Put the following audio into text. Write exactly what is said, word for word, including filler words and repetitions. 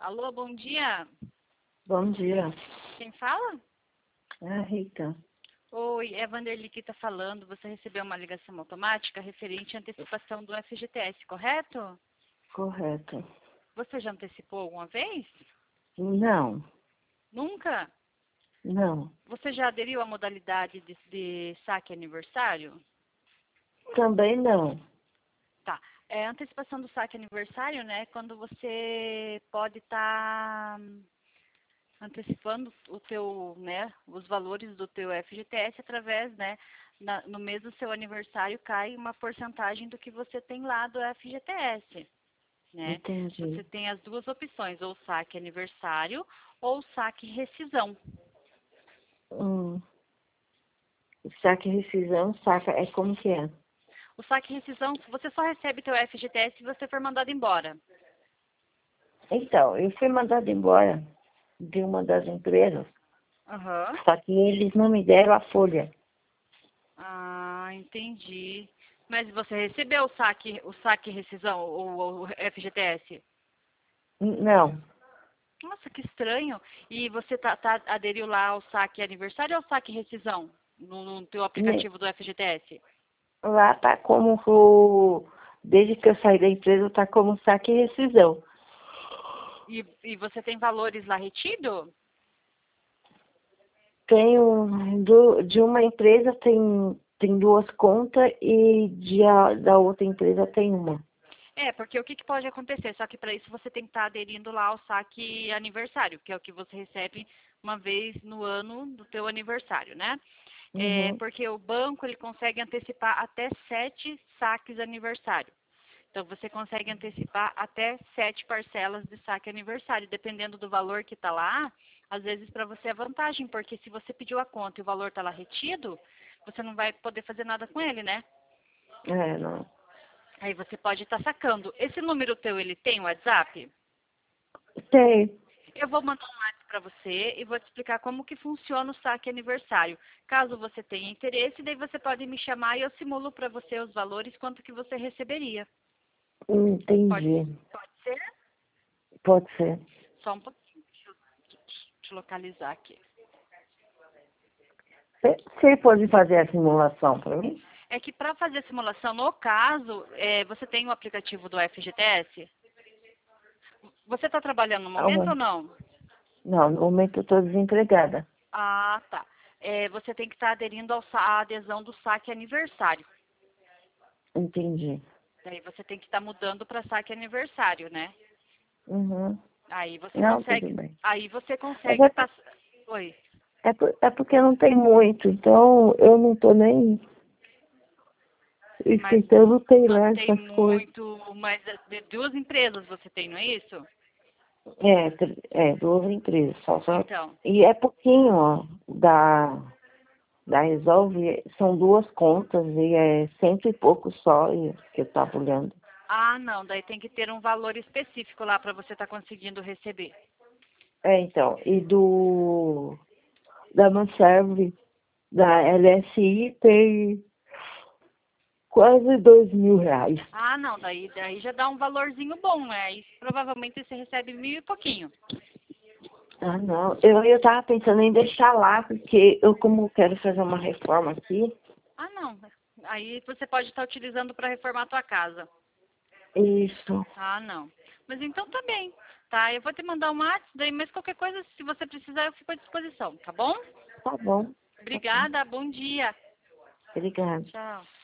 Alô, bom dia. Bom dia. Quem fala? É a Rita. Oi, é a Vanderly que está falando. Você recebeu uma ligação automática referente à antecipação do F G T S, correto? Correto. Você já antecipou alguma vez? Não, Nunca? não. Você já aderiu à modalidade de, de saque aniversário? Também não. Tá. É, a antecipação do saque aniversário, né? Quando você pode estar antecipando o teu, né, os valores do teu F G T S através, né, na, no mês do seu aniversário cai uma porcentagem do que você tem lá do F G T S, né? Entendi. Você tem as duas opções, ou saque aniversário ou saque rescisão. Hum. Saque rescisão, saca. É como que é? O saque rescisão, você só recebe teu F G T S se você for mandado embora. Então, eu fui mandada embora de uma das empresas, Aham. só que eles não me deram a folha. Ah, entendi. Mas você recebeu o saque, o saque rescisão, o, o F G T S? N- Não. Nossa, que estranho. E você tá, tá- aderiu lá ao saque aniversário ou ao saque rescisão no, no teu Ne- aplicativo do F G T S? Lá tá como o... Desde que eu saí da empresa, tá como saque e rescisão. E, e você tem valores lá retido? Tenho do, de uma empresa tem, tem duas contas e de a, da outra empresa tem uma. É, porque o que, que pode acontecer? Só que para isso você tem que estar aderindo lá ao saque aniversário, que é o que você recebe uma vez no ano do teu aniversário, né? É, Uhum. porque o banco ele consegue antecipar até sete saques aniversário. Então você consegue antecipar até sete parcelas de saque aniversário, dependendo do valor que está lá. Às vezes para você é vantagem, porque se você pediu a conta e o valor está lá retido, você não vai poder fazer nada com ele, né? É, não. Aí você pode estar sacando. Esse número teu, ele tem WhatsApp? Tem. Eu vou mandar um WhatsApp para você e vou te explicar como que funciona o saque aniversário. Caso você tenha interesse, daí você pode me chamar e eu simulo para você os valores, quanto que você receberia. Pode, Entendi. pode ser? Pode ser. Só um pouquinho, deixa eu te localizar aqui. Você você pode fazer a simulação para mim? É que para fazer a simulação, no caso, é, você tem o aplicativo do F G T S? Você está trabalhando no Ah, momento ou não? não, no momento eu estou desempregada. Ah, tá. É, você tem que estar aderindo ao, sa- à adesão do saque aniversário. Entendi. Daí você tem que estar mudando para saque aniversário, né? Uhum. Aí você Não, tudo consegue, bem. aí você Mas consegue é, passar. Oi. é, por- é porque não tem muito, então eu não tô nem Mas esquentando tem não lá tem essas coisas. muito, mas de duas empresas você tem, não é isso? É, tr- é, duas empresas, só, só. Então. E é pouquinho, ó, da, da Resolve, são duas contas e é cento e pouco só e, que eu tava olhando. Ah, não, daí tem que ter um valor específico lá para você estar conseguindo receber. É, então, e do da Manserve, da L S I, tem quase dois mil reais. Ah, não, daí, daí já dá um valorzinho bom, né? Aí provavelmente você recebe mil e pouquinho. Ah, não. Eu, eu tava pensando em deixar lá, porque eu, como quero fazer uma reforma aqui, Ah, não. Aí você pode estar utilizando para reformar a tua casa. isso, Ah, não. Mas então tá bem. Tá, eu vou te mandar um WhatsApp, daí, mas qualquer coisa, se você precisar, eu fico à disposição, tá bom? tá bom. Tá bom. Obrigada, bom dia. Obrigada. Tchau.